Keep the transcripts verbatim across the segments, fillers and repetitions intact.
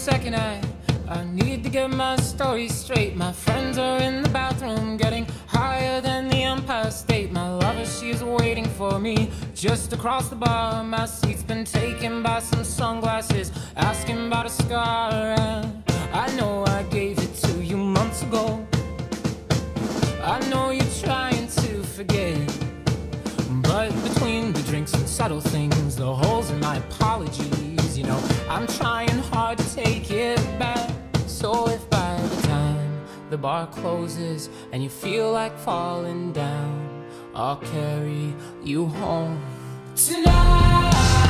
second, I, I need to get my story straight. My friends are in the bathroom getting higher than the Empire State. My lover, she's waiting for me just across the bar. My seat's been taken by some sunglasses asking about a scar. And I know I gave it to you months ago. I know you're trying to forget, but between the drinks and subtle things, the holes in my apologies, you know, I'm trying hard to take it back. So if by the time the bar closes and you feel like falling down, I'll carry you home tonight.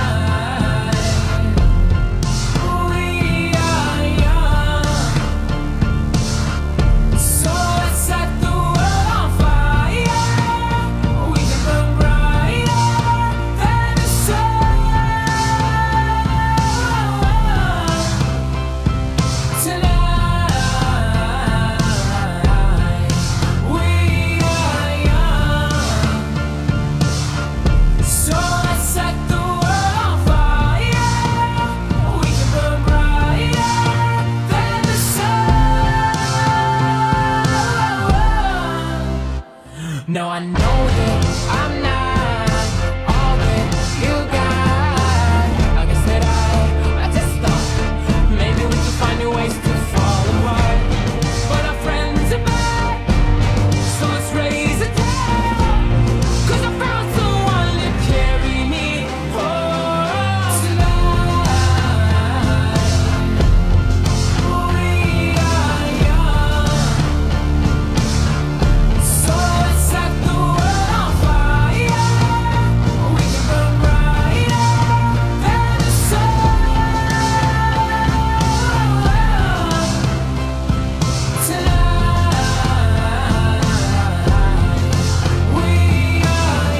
No, I know that I'm not all that you got. I guess that I, I just thought maybe we could find new ways to fall apart. But our friends are back, so let's raise a toast. 'Cause I found someone to carry me home tonight. We are young, so let's set the world on fire. We can burn brighter than the sun tonight. We are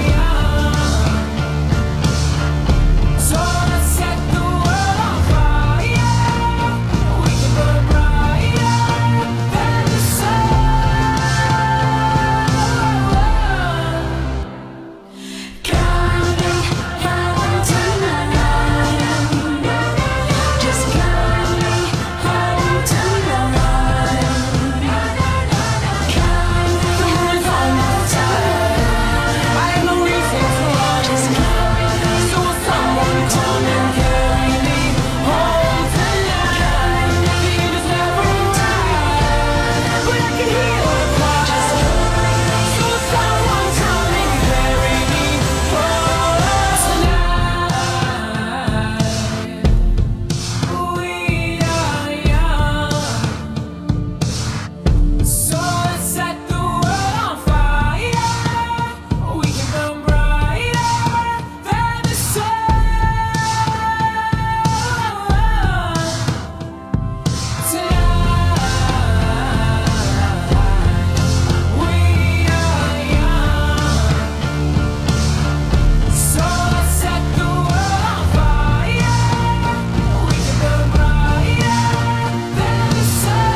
young, so let's set the world on fire. We can burn brighter than the sun. Coming home tonight. Just coming home tonight. Coming home tonight. I have no reason to run. Just coming, so will someone come and carry me home tonight? The end is never right, but I can hear the cry. So will someone come and carry me home tonight? We are young, so let's set the world on fire. We can burn brighter than the sun tonight. We are young, so let's set the world on fire. We can burn brighter than the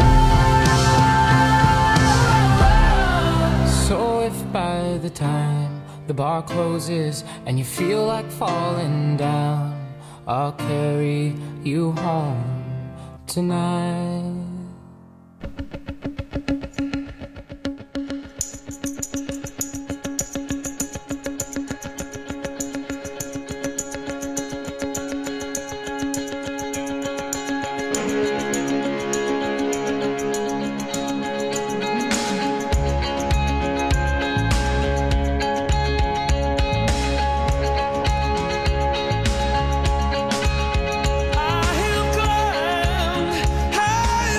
sun. So if by the time the bar closes and you feel like falling down, I'll carry you home tonight. I have climbed high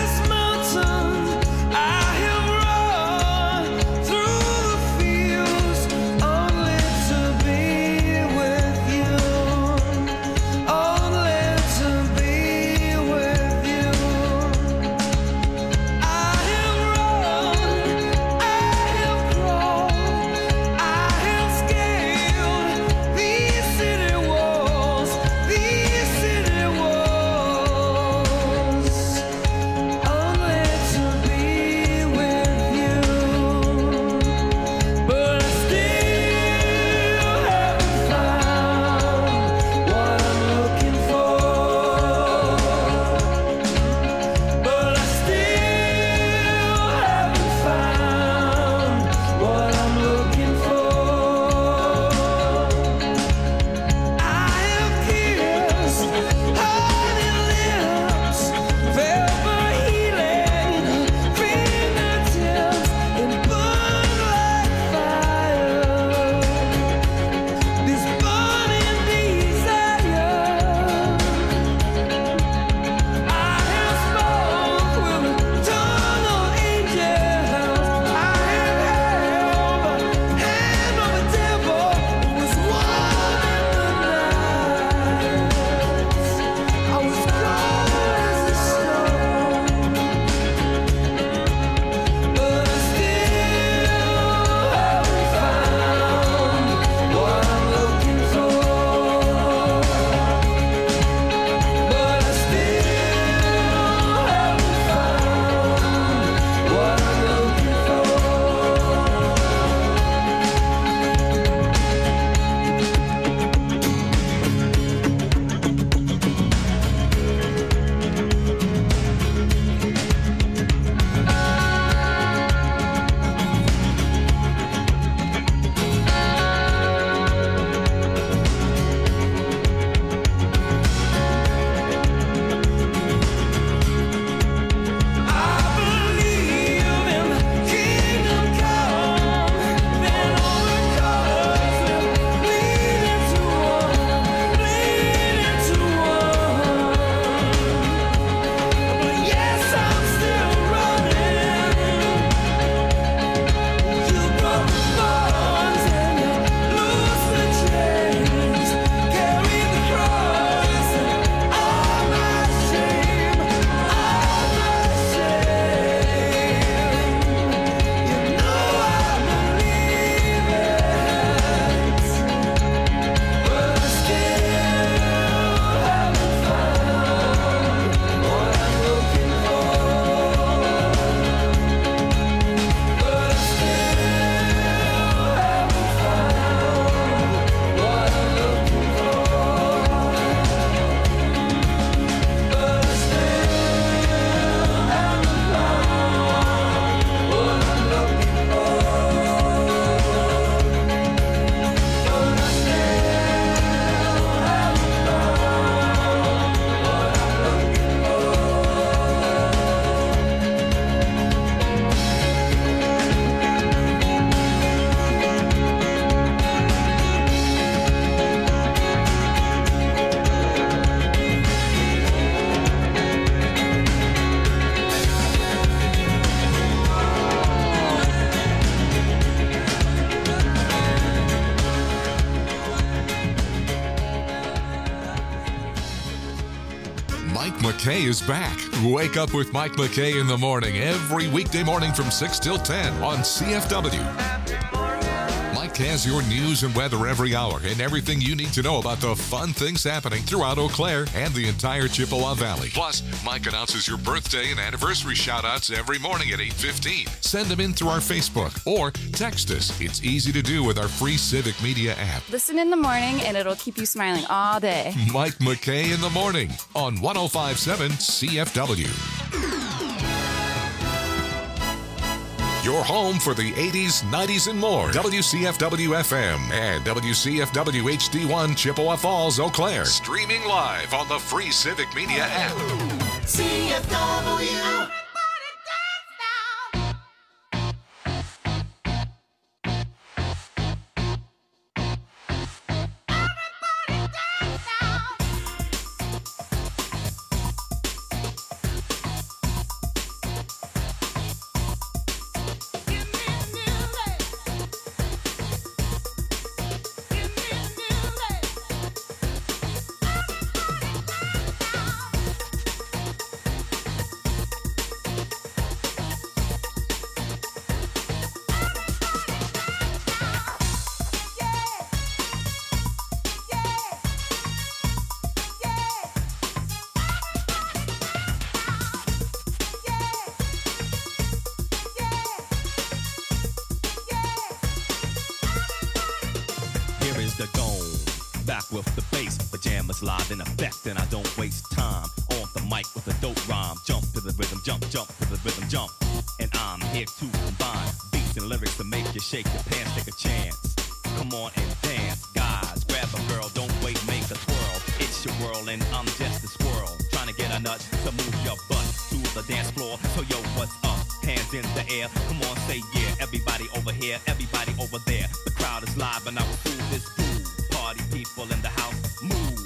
McKay is back. Wake up with Mike McKay in the morning every weekday morning from six till ten on C F W. Mike has your news and weather every hour and everything you need to know about the fun things happening throughout Eau Claire and the entire Chippewa Valley. Plus, Mike announces your birthday and anniversary shout-outs every morning at eight fifteen. Send them in through our Facebook or text us. It's easy to do with our free Civic Media app. Listen in the morning and it'll keep you smiling all day. Mike McKay in the morning on one oh five point seven C F W. Your home for the eighties, nineties, and more. W C F W F M and W C F W H D one Chippewa Falls, Eau Claire. Streaming live on the free Civic Media app. C F W. Live in effect, and I don't waste time on the mic with a dope rhyme. Jump to the rhythm, jump, jump to the rhythm, jump. And I'm here to combine beats and lyrics to make you shake your pants, take a chance. Come on and dance, guys. Grab a girl, don't wait, make a twirl. It's your world, and I'm just a squirrel trying to get a nut to move your butt to the dance floor. So yo, what's up? Hands in the air. Come on, say yeah. Everybody over here, everybody over there. The crowd is live, and I will fool this fool. Party people in the house, move.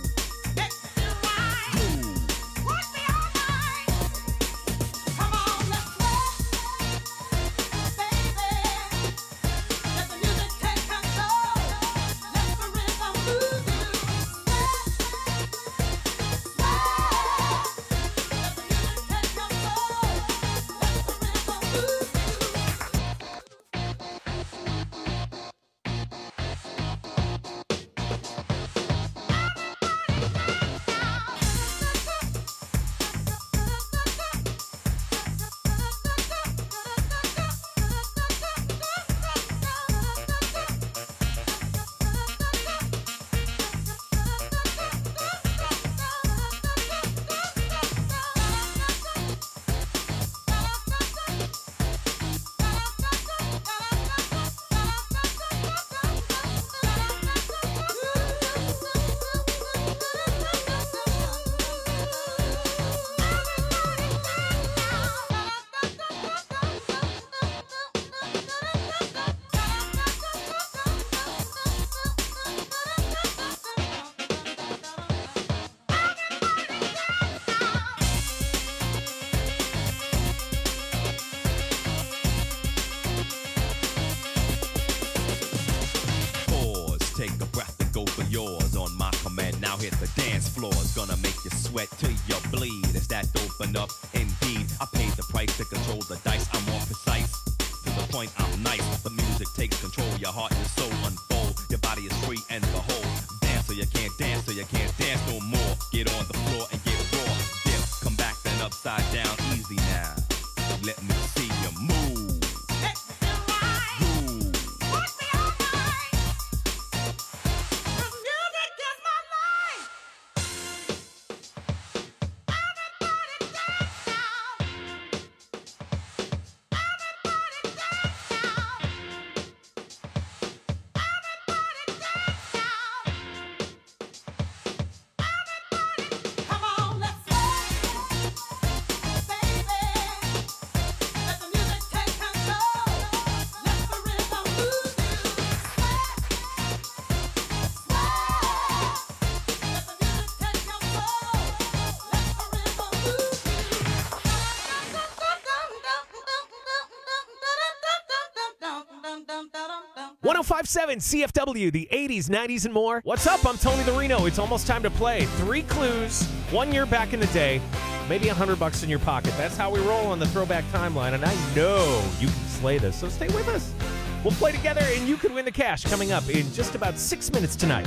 Gonna make you sweat till you bleed. Is that dope enough? Indeed, I paid the price to control the dice. I'm more precise. To the point, I'm nice. The music takes control. Your heart and soul unfold. Your body is free and behold. Dance so you can't dance, so you can't dance no more. Get on the floor and get raw. Dip, come back then upside down. Easy now. Let me see you move. one oh five point seven C F W, the eighties, nineties, and more. What's up? I'm Tony the Reno. It's almost time to play. Three clues, one year back in the day. maybe a hundred bucks in your pocket. That's how we roll on the Throwback Timeline, and I know you can slay this, so stay with us. We'll play together, and you can win the cash coming up in just about six minutes tonight.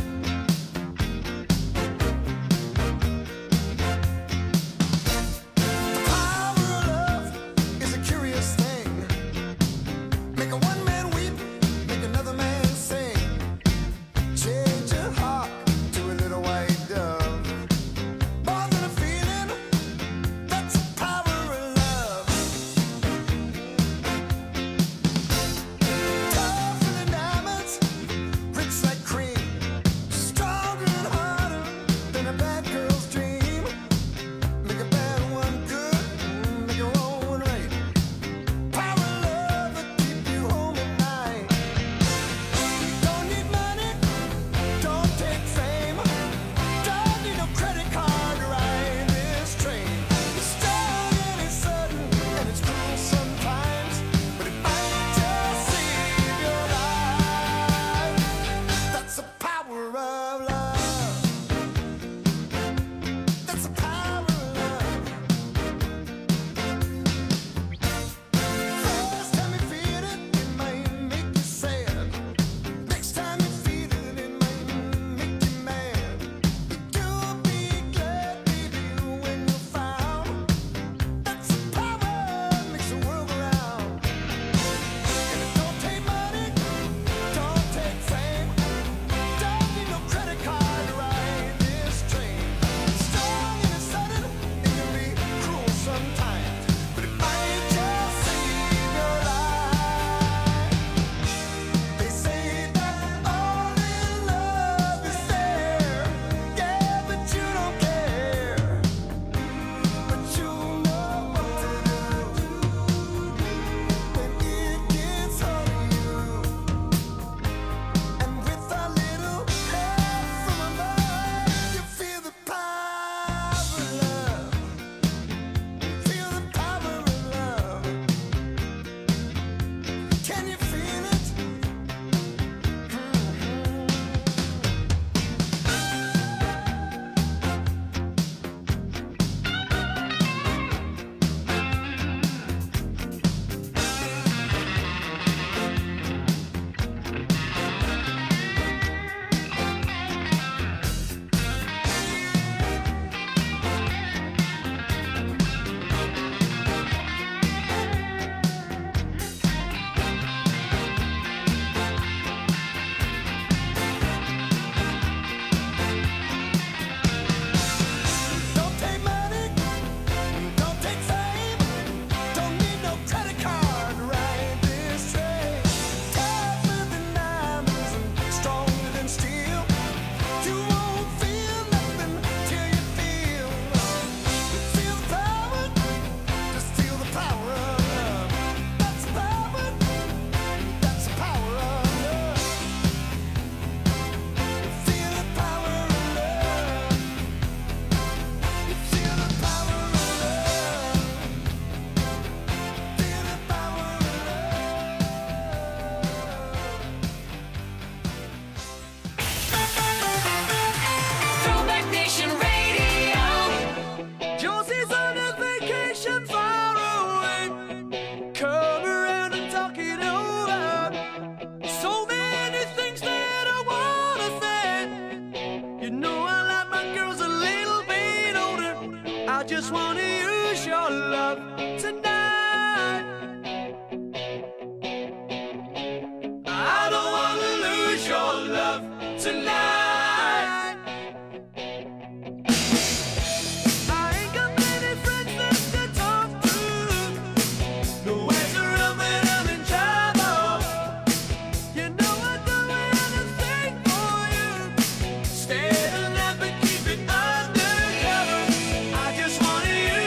just wanna use your love tonight. I don't wanna lose your love tonight. I ain't got many friends left to talk to. Nowhere to run when I'm in trouble. You know I'd do anything for you. Stay the night but keep it undercover. I just wanna use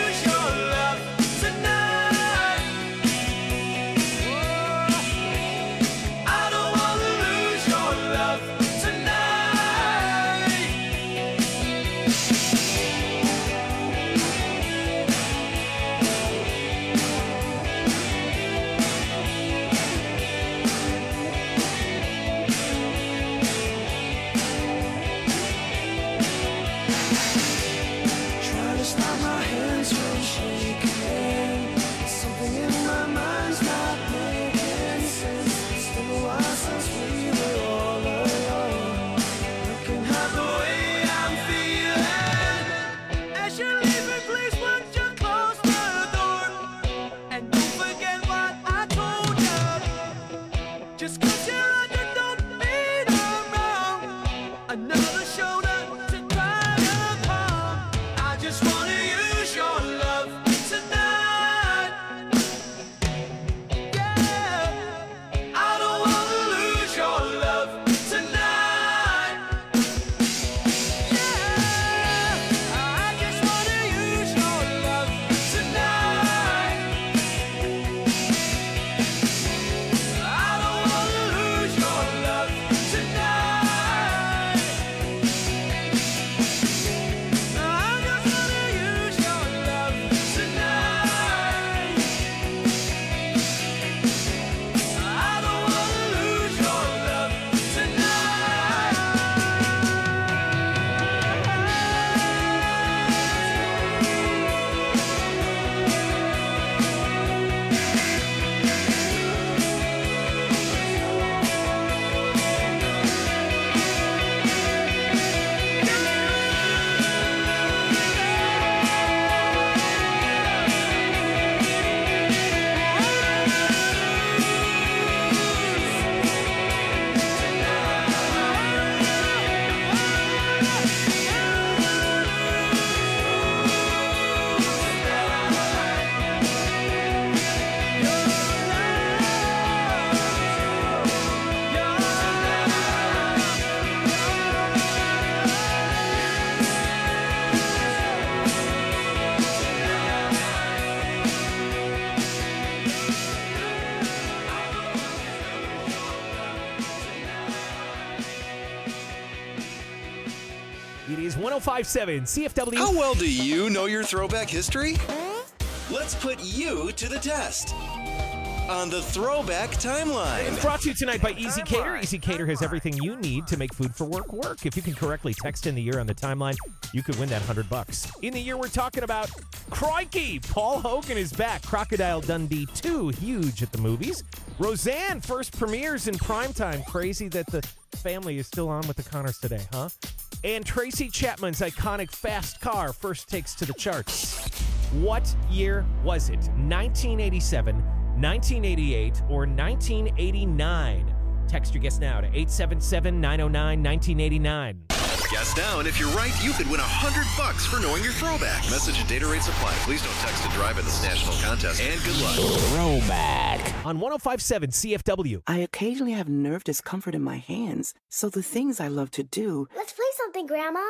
Just 'cause you're under don't mean I'm wrong. Another shoulder to cry upon. I just wanna use your love tonight. Yeah, I don't wanna lose your love tonight. Yeah, I just wanna use your love tonight. I don't wanna lose your love tonight. I just wanna use your love tonight. I don't wanna lose your love It is one oh five point seven C F W. How well do you know your throwback history? Let's put you to the test on the Throwback Timeline. It's brought to you tonight by Easy Cater. Easy Cater has everything you need to make food for work work. If you can correctly text in the year on the timeline, you could win that one hundred bucks. In the year we're talking about, crikey, Paul Hogan is back. Crocodile Dundee two, huge at the movies. Roseanne first premieres in primetime. Crazy that the family is still on with the Connors today, huh? And Tracy Chapman's iconic Fast Car first takes to the charts. What year was it? nineteen eighty-seven, nineteen eighty-eight, or nineteen eighty-nine? Text your guess now to eight seven seven, nine oh nine, nineteen eighty-nine. Guess now, and if you're right, you could win one hundred bucks for knowing your throwback. Message and data rates apply. Please don't text and drive in this national contest. And good luck. Throwback. On one oh five point seven C F W. I occasionally have nerve discomfort in my hands, so the things I love to do Let's play something, Grandma.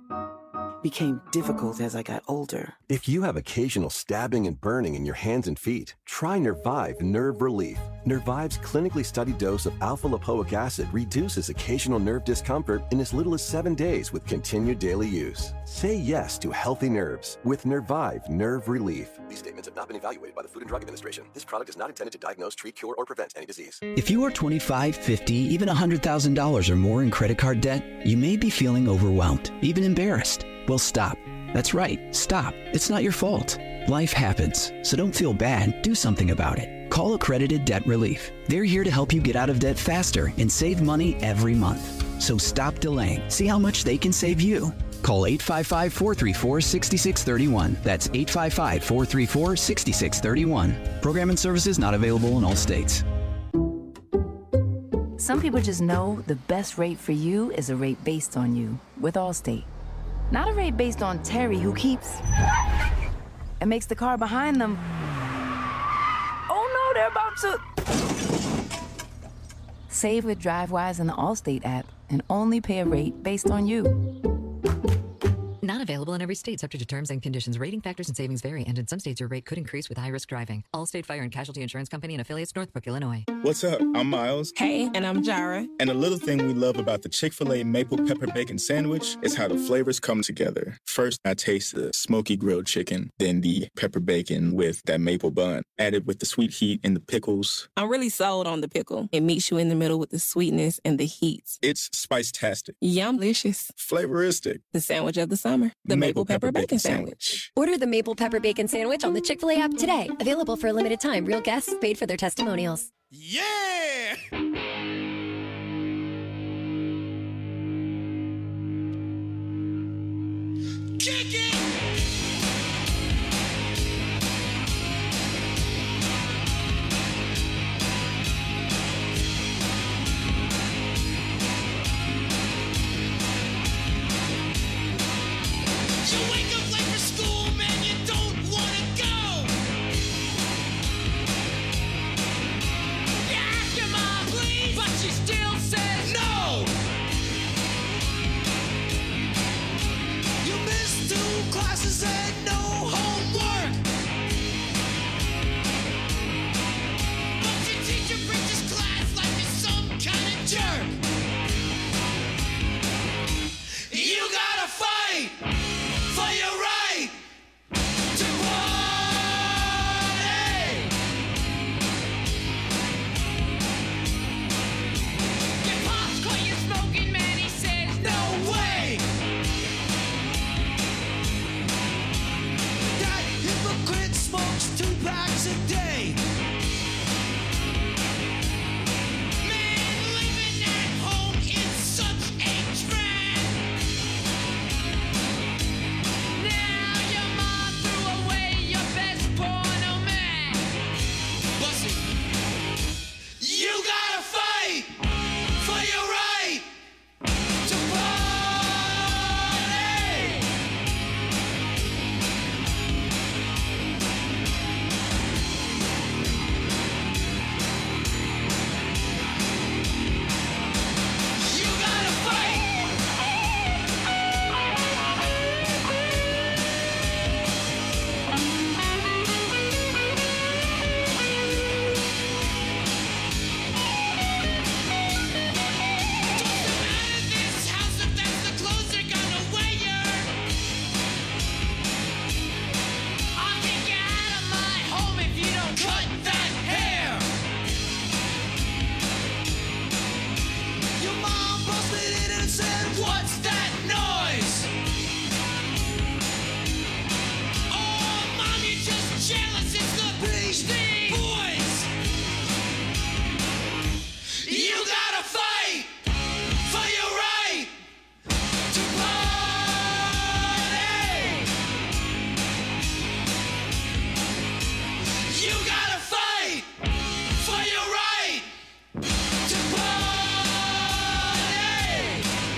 became difficult as I got older. If you have occasional stabbing and burning in your hands and feet, try Nervive Nerve Relief. Nervive's clinically studied dose of alpha-lipoic acid reduces occasional nerve discomfort in as little as seven days with continued daily use. Say yes to healthy nerves with Nervive Nerve Relief. These statements have not been evaluated by the Food and Drug Administration. This product is not intended to diagnose, treat, cure, or prevent any disease. If you are twenty-five, fifty, even one hundred thousand dollars or more in credit card debt, you may be feeling overwhelmed, even embarrassed. Well, stop. That's right. Stop. It's not your fault. Life happens, so don't feel bad. Do something about it. Call Accredited Debt Relief. They're here to help you get out of debt faster and save money every month. So stop delaying. See how much they can save you. Call eight five five, four three four, six six three one. That's eight five five, four three four, six six three one. Program and services not available in all states. Some people just know the best rate for you is a rate based on you with Allstate. Not a rate based on Terry, who keeps and makes the car behind them. Oh no, they're about to. Save with DriveWise and the Allstate app and only pay a rate based on you. Not available in every state, subject to terms and conditions. Rating factors and savings vary, and in some states your rate could increase with high-risk driving. Allstate Fire and Casualty Insurance Company and affiliates, Northbrook, Illinois. What's up? I'm Miles. Hey, and I'm Jara. And a little thing we love about the Chick-fil-A Maple Pepper Bacon Sandwich is how the flavors come together. First, I taste the smoky grilled chicken, then the pepper bacon with that maple bun, added with the sweet heat and the pickles. I'm really sold on the pickle. It meets you in the middle with the sweetness and the heat. It's spice-tastic. Yum-licious. Flavoristic. The sandwich of the summer. The Maple, Maple Pepper, Pepper Bacon, Bacon Sandwich. Sandwich. Order the Maple Pepper Bacon Sandwich on the Chick-fil-A app today. Available for a limited time. Real guests paid for their testimonials. Yeah! Kick it! What's that noise? Oh, Mom, you're just jealous. It's the Beastie Boys. You gotta fight for your right to party. You gotta fight for your right to party.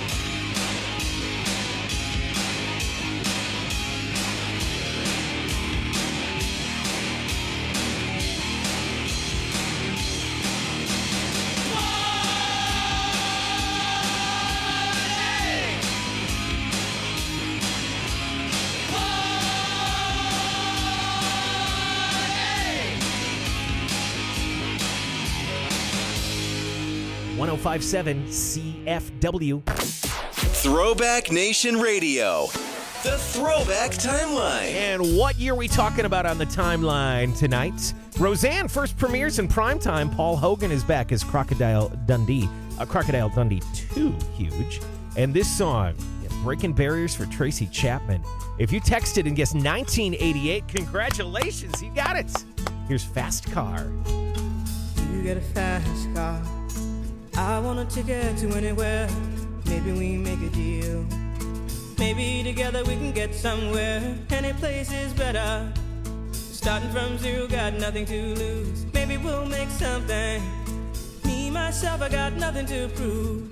one oh five point seven C F W. Throwback Nation Radio. The Throwback Timeline. And what year are we talking about on the timeline tonight? Roseanne first premieres in primetime. Paul Hogan is back as Crocodile Dundee. Uh, Crocodile Dundee two, huge. And this song, yeah, Breaking Barriers for Tracy Chapman. If you texted and guessed nineteen eighty-eight, congratulations, you got it. Here's Fast Car. You get a fast car. I want a ticket to anywhere. Maybe we make a deal. Maybe together we can get somewhere. Any place is better. Starting from zero, got nothing to lose. Maybe we'll make something. Me, myself, I got nothing to prove.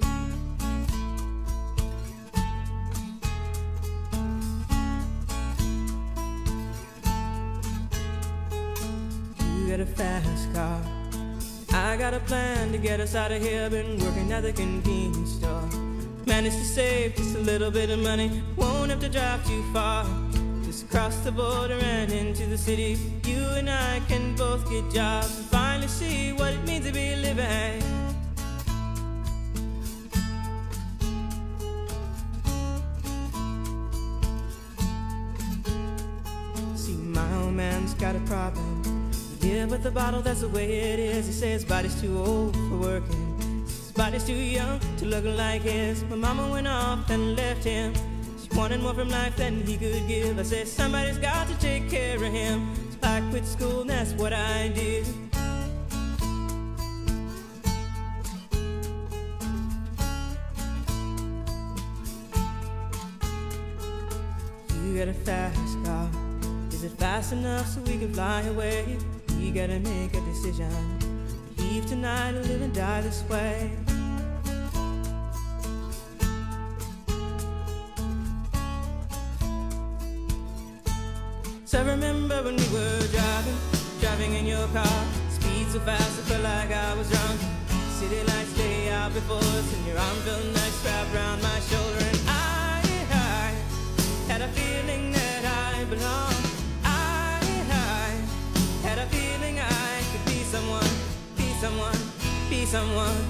You get a fast car. I got a plan to get us out of here. Been working at the convenience store. Managed to save just a little bit of money. Won't have to drive too far. Just cross the border and into the city. You and I can both get jobs and finally see what it means to be living. See, my old man's got a problem. Yeah, with the bottle, that's the way it is. He says his body's too old for working. His body's too young to look like his. My mama went off and left him. She wanted more from life than he could give. I said, somebody's got to take care of him. So I quit school and that's what I did. You got a fast car. Is it fast enough so we can fly away? We gotta make a decision. Leave tonight or live and die this way. So I remember when we were driving, driving in your car. Speed so fast I felt like I was drunk. City lights lay out before us, and your arm felt nice wrapped around my shoulder. And I, I had a feeling that I belonged. Had a feeling I could be someone, be someone, be someone.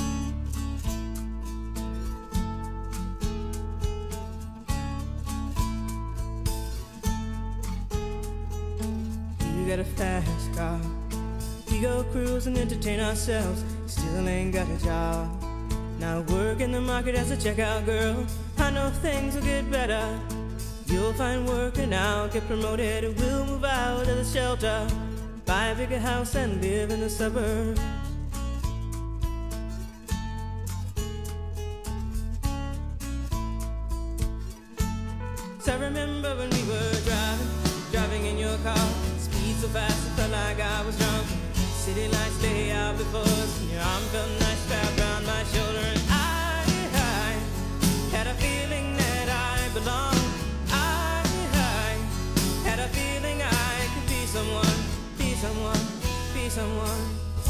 You got a fast car. We go cruise and entertain ourselves. Still ain't got a job. Now work in the market as a checkout girl. I know things will get better. You'll find work and I'll get promoted. And we'll move out of the shelter. Buy a bigger house and live in the suburbs. So I remember when we were driving, driving in your car. Speed so fast it felt like I was drunk. City lights lay out before us, and your arm felt nice wrapped around my shoulder. And I, I had a feeling that I belonged. I, I had a feeling I could be someone. Be someone, be someone.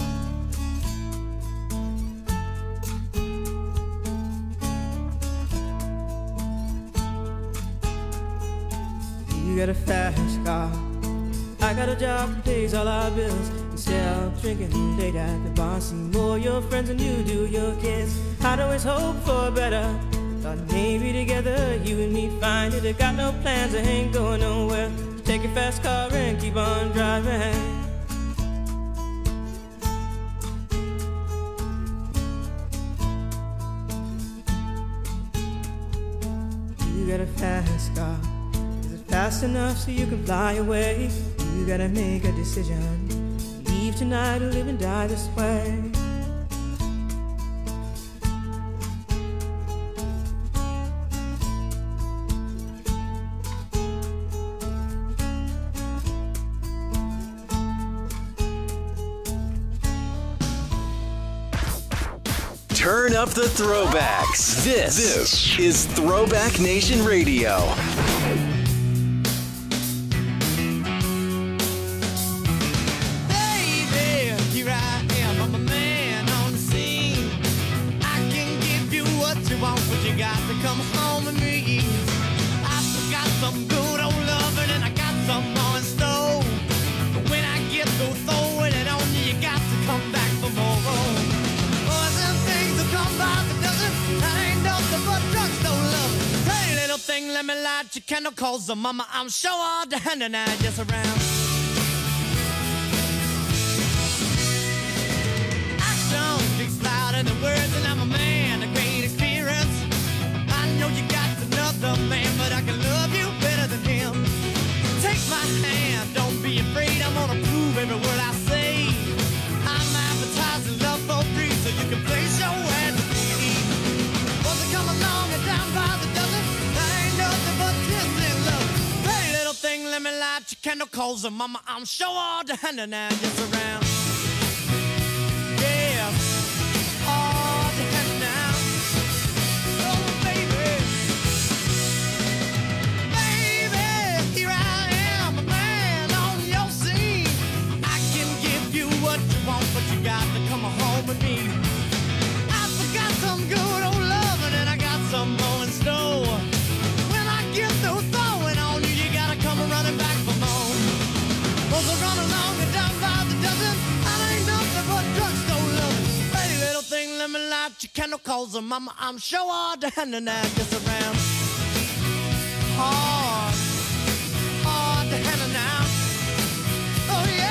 You got a fast car. I got a job that pays all our bills. Instead of drinking late at the bar, see more your friends than you do your kids. I'd always hope for better. Thought maybe together you and me find it. I got no plans, I ain't going nowhere. Take your fast car and keep on driving. You got a fast car. Is it fast enough so you can fly away? You gotta make a decision. Leave tonight or live and die this way. Turn up the throwbacks. This, this is Throwback Nation Radio. Baby, here I am, I'm a man on the scene. I can give you what you want, but you got to come home with me. I've got some good old loving and I got some more in store. But when I get through throwing it on you, you got to come back for more. Come by the dozen, that ain't nothing but drugstore love. Hey, little thing, let me light your candle, cause the mama, I'm sure all the hand and I just around. Action speaks louder than words, and I'm a man, a great experience. I know you got another man, but I can love you better than him. Take my hand, don't be afraid, I'm gonna prove every word I say. I'm advertising love for free, so you can place your way. Come along and down by the dozen, that ain't nothing but kiss and love. Hey, little thing, let me light your candle, cause the mama, I'm sure all the hand and I just around. Yeah, all the hand now. Oh, baby. Baby, here I am, a man on your scene. I can give you what you want, but you got to come home with me. I forgot some good old love, and I got some more in store. When I get through throwing on you, you gotta come running back for more. Cause I run along and down by the dozen, I ain't nothing but drugstore love. Hey, little thing, let me light your candle, cause the mama, I'm sure all the hand and I just around. Hard, hard to handle now. Oh yeah.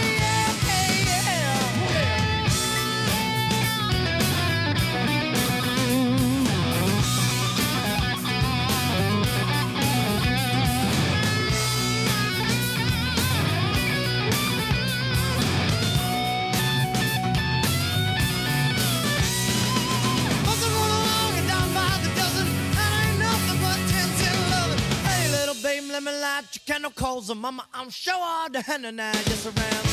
Let me light your candle, cause the mama, I'm sure all the hand and I just around.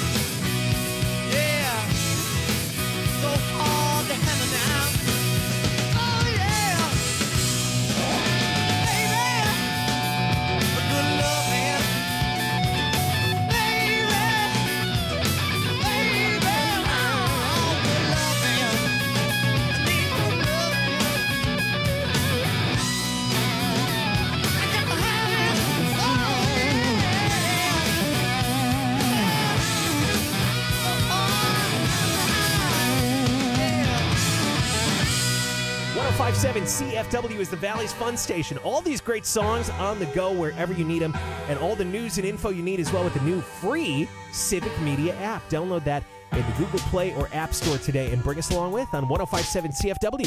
Yeah, so hard to handle now. Oh yeah, baby, a good love man. Baby, baby, oh, good love man. I need good love one oh five point seven C F W is the Valley's Fun Station. All these great songs on the go wherever you need them, and all the news and info you need as well with the new free Civic Media app. Download that in the Google Play or App Store today and bring us along with on one oh five point seven C F W.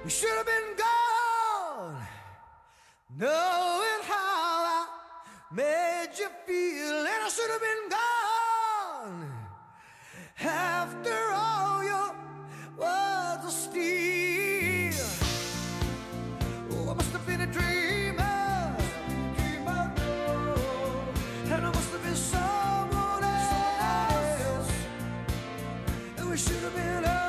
You should have been gone, knowing how I made you feel, and I should have been gone after all your words of steel. Oh, I must have been a dreamer, dreamer, and I must have been someone else, and we should have been over.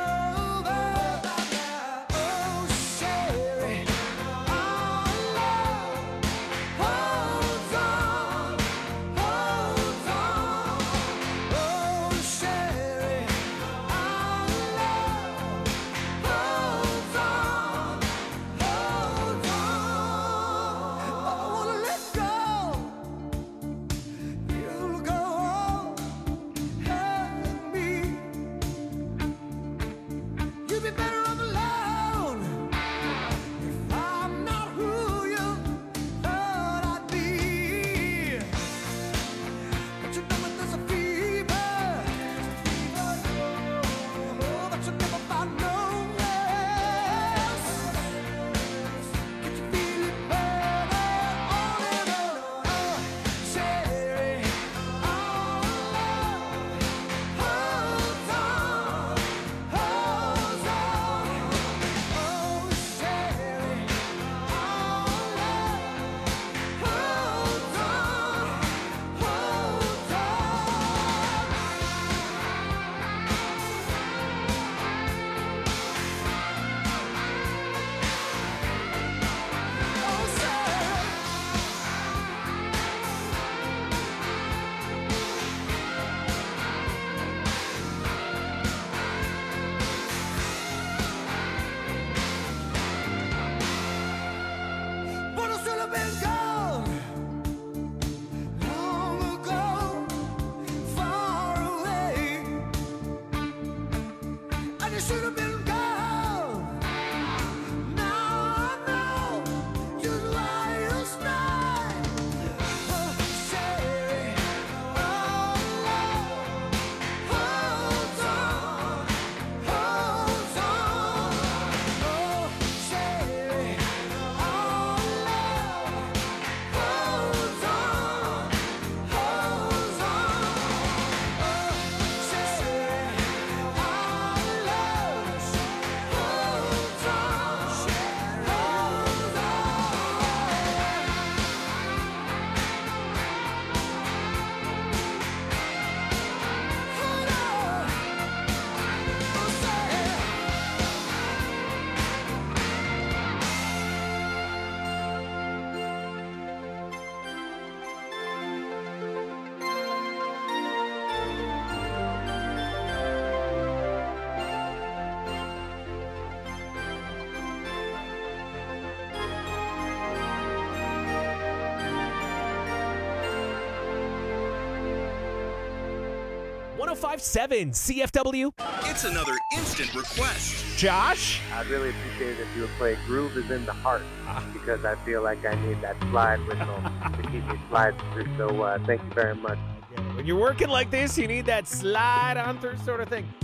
one oh five point seven C F W. It's another instant request. Josh? I'd really appreciate it if you would play Groove is in the Heart, because I feel like I need that slide whistle to keep me sliding through. So uh, thank you very much. When you're working like this, you need that slide on through sort of thing.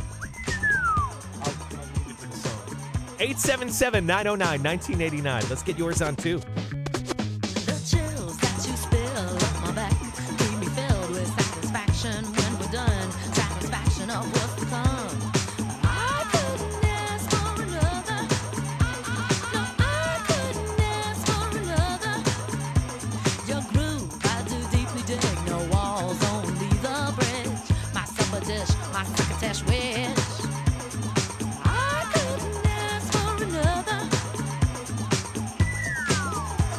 eight seven seven, nine oh nine, nineteen eighty-nine. Let's get yours on, too. The chills that you spill up my back leave me filled with satisfaction when we're done. Satisfaction of what's to come. I couldn't ask for another. No, I couldn't ask for another. Your groove, I do deeply dig. No walls, only the bridge. My supper dish, my crocketesh wish. I couldn't ask for another.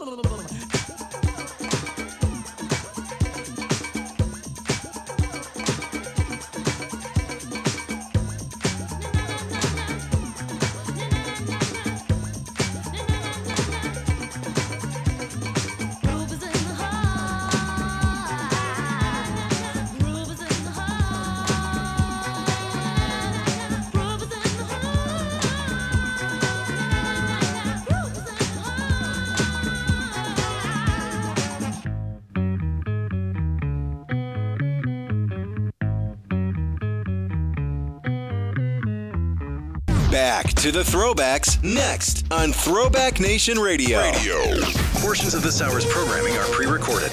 Back to the throwbacks next on Throwback Nation Radio. Radio. Portions of this hour's programming are pre-recorded.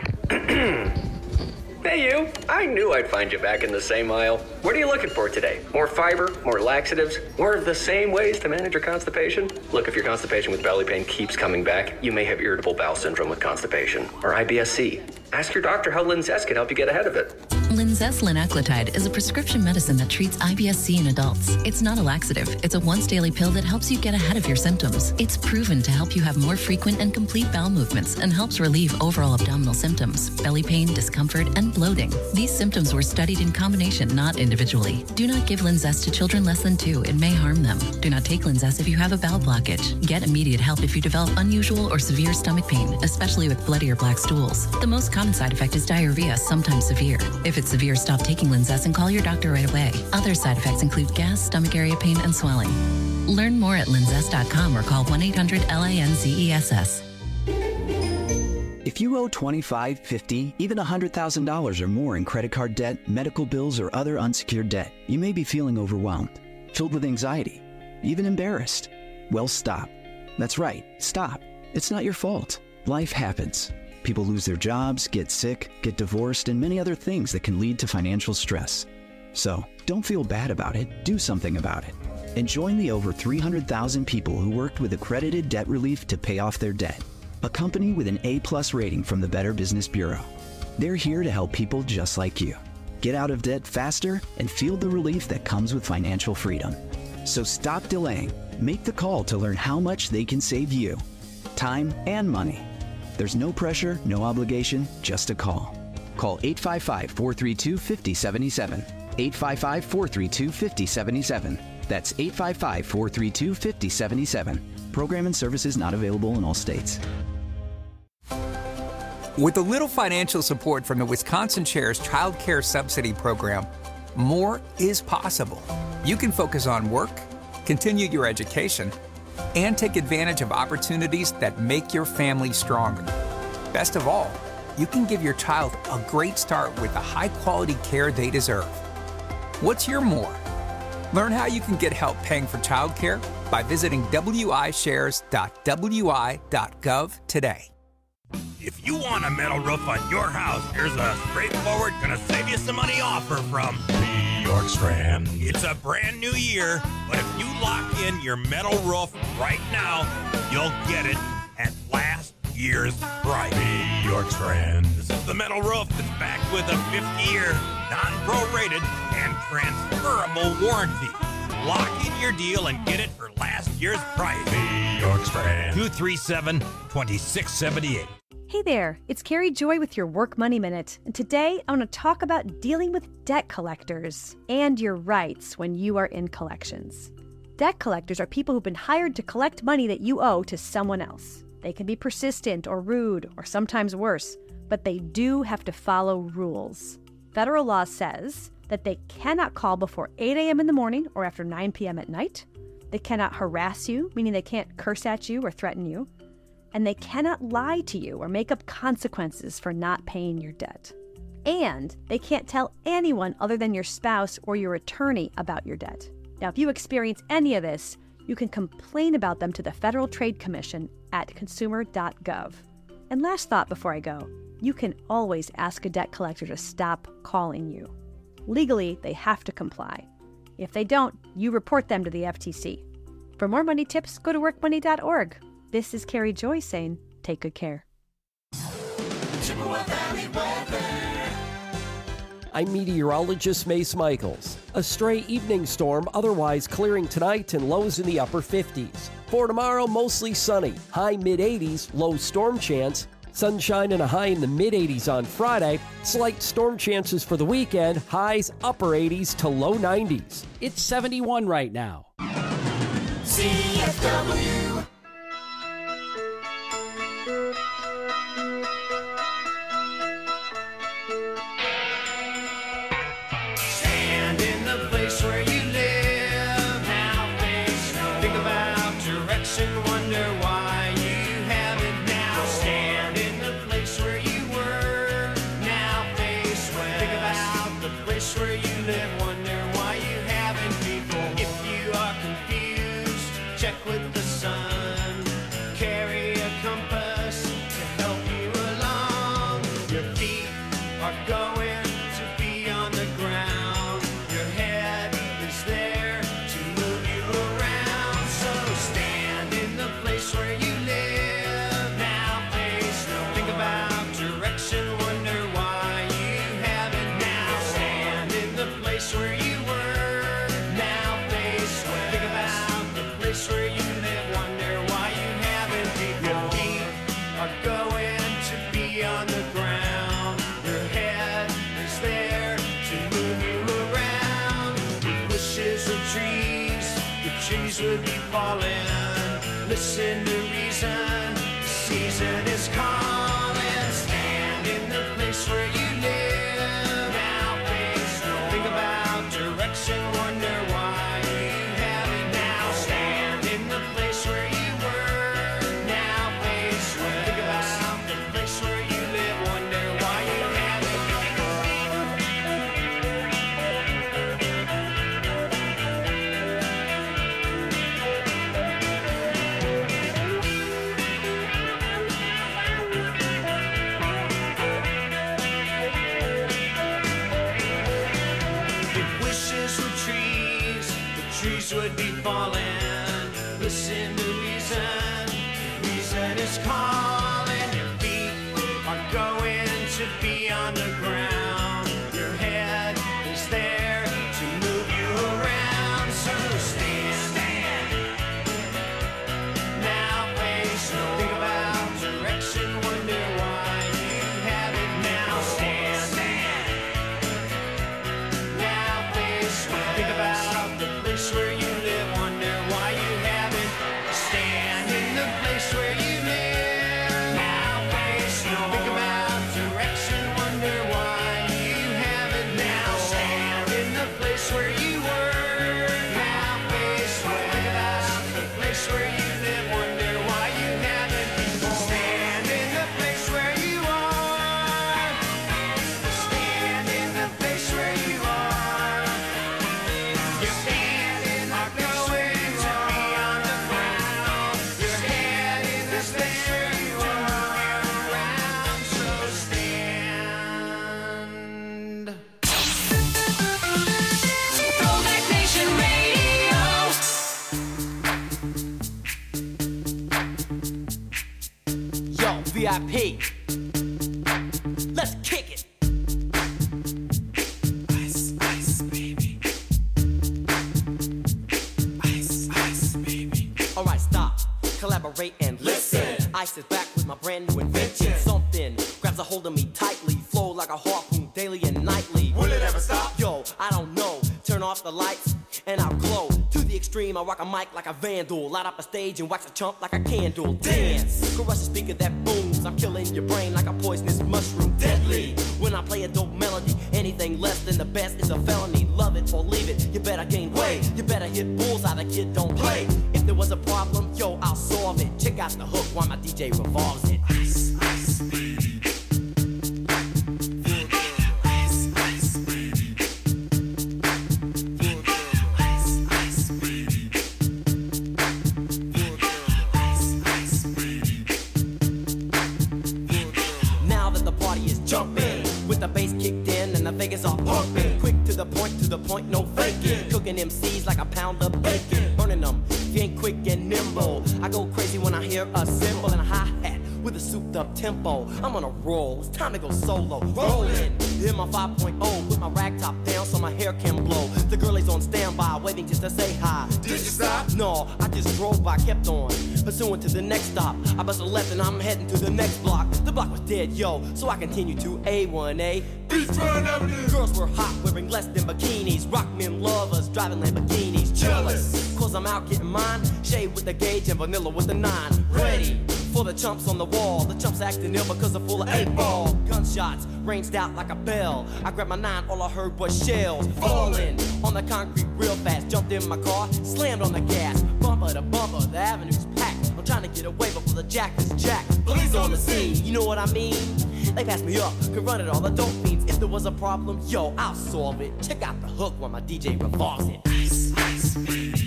Hey you, I knew I'd find you back in the same aisle. What are you looking for today? More fiber, more laxatives, more of the same ways to manage your constipation? Look, if your constipation with belly pain keeps coming back, you may have irritable bowel syndrome with constipation, or I B S C. Ask your doctor how Linzess can help you get ahead of it. Linzess linaclotide is a prescription medicine that treats I B S C in adults. It's not a laxative. It's a once-daily pill that helps you get ahead of your symptoms. It's proven to help you have more frequent and complete bowel movements and helps relieve overall abdominal symptoms, belly pain, discomfort, and bloating. These symptoms were studied in combination, not individually. Do not give Linzess to children less than two. It may harm them. Do not take Linzess if you have a bowel blockage. Get immediate help if you develop unusual or severe stomach pain, especially with bloody or black stools. The most common side effect is diarrhea, sometimes severe. If it's severe, stop taking Linzess and call your doctor right away. Other side effects include gas, stomach area pain, and swelling. Learn more at linzess dot com or call one eight hundred L I N Z E S S. If you owe twenty-five thousand dollars, fifty thousand dollars, even one hundred thousand dollars or more in credit card debt, medical bills, or other unsecured debt, you may be feeling overwhelmed, filled with anxiety, even embarrassed. Well, stop. That's right, stop. It's not your fault. Life happens. People lose their jobs, get sick, get divorced, and many other things that can lead to financial stress. So, don't feel bad about it. Do something about it. And join the over three hundred thousand people who worked with accredited debt relief to pay off their debt. A company with an A-plus rating from the Better Business Bureau. They're here to help people just like you. Get out of debt faster and feel the relief that comes with financial freedom. So stop delaying. Make the call to learn how much they can save you. Time and money. There's no pressure, no obligation, just a call. Call eight five five, four three two, five zero seven seven. eight five five, four three two, five zero seven seven. That's eight five five, four three two, five zero seven seven. Program and services not available in all states. With a little financial support from the Wisconsin Chair's Child Care Subsidy Program, more is possible. You can focus on work, continue your education, and take advantage of opportunities that make your family stronger. Best of all, you can give your child a great start with the high-quality care they deserve. What's your more? Learn how you can get help paying for childcare by visiting w i shares dot w i dot gov today. If you want a metal roof on your house, here's a straightforward, gonna save you some money offer from Bjorkstrand. It's a brand new year, but if you lock in your metal roof right now, you'll get it at last year's price. Bjorkstrand. This is the metal roof that's backed with a fifty-year, non-prorated, and transferable warranty. Lock in your deal and get it for last year's price. Bjorkstrand. two three seven, two six seven eight. Hey there, it's Carrie Joy with your Work Money Minute, and today I want to talk about dealing with debt collectors and your rights when you are in collections. Debt collectors are people who've been hired to collect money that you owe to someone else. They can be persistent or rude or sometimes worse, but they do have to follow rules. Federal law says that they cannot call before eight a.m. in the morning or after nine p.m. at night. They cannot harass you, meaning they can't curse at you or threaten you. And they cannot lie to you or make up consequences for not paying your debt. And they can't tell anyone other than your spouse or your attorney about your debt. Now, if you experience any of this, you can complain about them to the Federal Trade Commission at consumer dot gov. And last thought before I go, you can always ask a debt collector to stop calling you. Legally, they have to comply. If they don't, you report them to the F T C. For more money tips, go to work money dot org. This is Carrie Joy saying, take good care. Chippewa Valley weather. I'm meteorologist Mace Michaels. A stray evening storm otherwise clearing tonight and lows in the upper fifties. For tomorrow, mostly sunny, high mid eighties, low storm chance. Sunshine and a high in the mid eighties on Friday. Slight storm chances for the weekend, highs upper eighties to low nineties. It's seventy-one right now. C F W. Stand in the place where you live. Now face no. Think about direction, wonder why you haven't now. Stand in the place where you were. Now face west. Think about the place where you live, wonder why you haven't before. If you are confused, check with the sun. Carry a compass to help you along. Your feet are going to be on the ground. Your head is there to move you around. So stand in the place where you live. Now face no. Think about direction, wonder why you haven't now. Stand in the place where you were. Now face west. Think about the place where you live, wonder why you haven't before. Your feet are going to be on the ground. Your head is there to move you around. With bushes or trees, the trees would be falling. Listen to reason, the season is calling. Stand in the place where you live. Now face no. Think about direction, wonder why you haven't now. Stand in the place where you were. Now face west. Think about the place where you live, wonder why you haven't. If wishes were trees, the trees would be falling. Listen to reason, reason is calling. Your feet are going to be on the ground. Your head is there to move you around. So stand, stand. Now face no. Think about direction, wonder why you haven't now. Stand, stand. Now face west. Think about the place where you live, wonder why you haven't. Stand in the place where you live. Now face no. Think about direction, wonder why you haven't now. Stand in the place where you were. Now face west. Think about the place where you live, wonder why you haven't before. Stand in the place where you are. Stand in the place where you are. Your feet are going to be on the ground. Your head in the place where you are. Around, so stand. Throwback Nation Radio. Yo, V I P. Let's kick it. Ice, ice, baby. Ice, ice, baby. Alright, stop. Collaborate and listen. Ice is back with my brand new invention. Something grabs a hold of me tightly. Flow like a harpoon daily and nightly. Will it ever stop? Yo, I don't know. Turn off the lights and I'll glow. To the extreme, I rock a mic like a vandal. Light up a stage and wax a chump like a candle. Dance! Crush a speaker that booms. I'm killing your brain like a poisonous mushroom. Deadly! When I play a dope melody, anything less than the best is a felony. Love it or leave it, you better gain weight. You better hit bullseye, the kid don't play. If there was a problem, yo, I'll solve it. Check out the hook while my D J revolves it. Ice, ice, baby. Jumping with the bass kicked in and the Vegas are pumping. Quick to the point, to the point, no faking. Cooking M Cs like a pound of bacon. Burning them, if you ain't quick and nimble. I go crazy when I hear a cymbal and a hi-hat. with a souped up tempo. I'm on a roll, it's time to go solo. Rollin', in my five point oh, with my rag top down so my hair can blow. The girl is on standby, waiting just to say hi. Did you stop? No, I just drove by, kept on, pursuing to the next stop. I bust a left and I'm heading to the next block. The block was dead, yo, so I continued to A one A. Beachfront Avenue. Girls were hot, wearing less than bikinis. Rock men lovers, driving Lamborghinis. Jealous, cause I'm out getting mine. Shade with the gauge and vanilla with the nine. Ready for the chumps on the wall. The chumps acting ill because they're full of eight ball. Gunshots ranged out like a bell. I grabbed my nine, all I heard was shells falling on the concrete real fast. Jumped in my car, slammed on the gas. Bumper to bumper, the avenue's packed. I'm trying to get away before the jack is jacked. Police on the scene, you know what I mean? They passed me up, could run it all the dope fiends. If there was a problem, yo, I'll solve it. Check out the hook while my D J revolves it. Ice, ice, baby.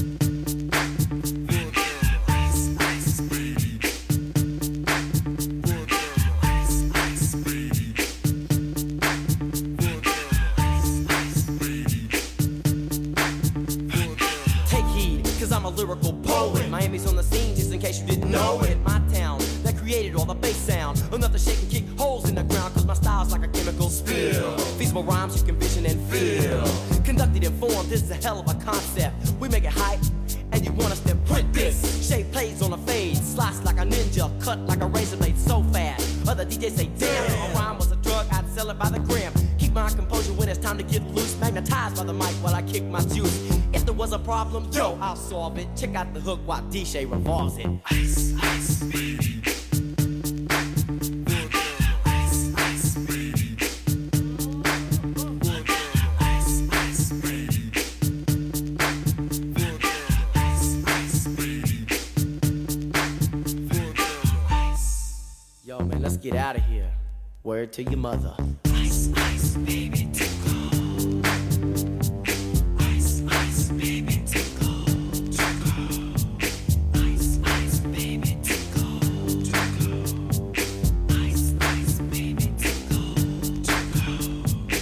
Lyrical poet. Miami's on the scene, just in case you didn't know it. My town that created all the bass sound. Enough to shake and kick holes in the ground, cause my style's like a chemical spill. Feasible rhymes you can vision and feel. Conducted in form, this is a hell of a concept. We make it hype, and you want us to print this. Shape plays on a fade, slice like a ninja, cut like a razor blade so fast. Other D Js say, damn, if a rhyme was a drug, I'd sell it by the gram. Keep my composure when it's time to get loose. Magnetized by the mic while I kick my juice. If there was a problem, yo, I'll solve it. Check out the hook while D J revolves it. Ice, ice, baby. Ice, ice, baby. Ice, ice, baby. Ice, ice, baby. Yo, man, let's get out of here. Word to your mother. Ice, ice, baby, tickle. Ice, ice, baby, tickle. Tickle. Ice, ice, baby, tickle. Tickle. Ice, ice, baby, tickle. Tickle.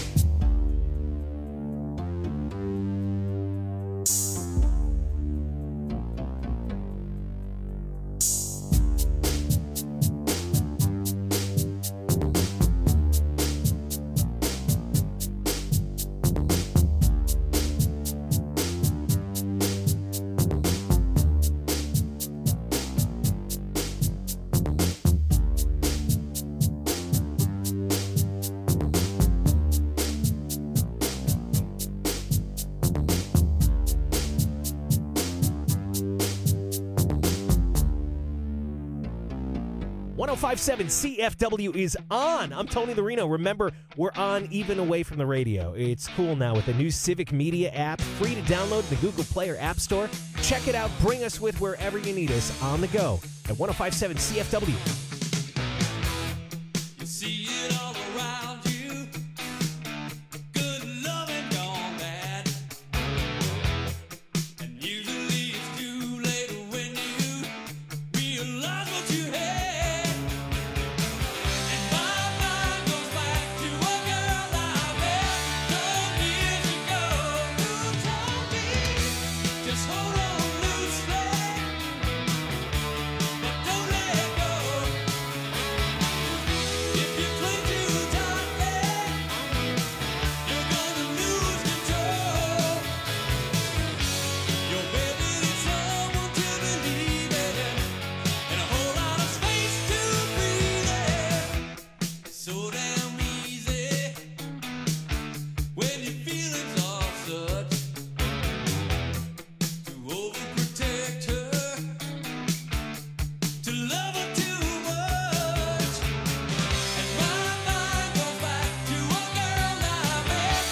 one oh five point seven C F W is on. I'm Tony the Reno. Remember, we're on even away from the radio. It's cool now with the new Civic Media app, free to download in the Google Play or App Store. Check it out. Bring us with wherever you need us on the go at one oh five point seven C F W.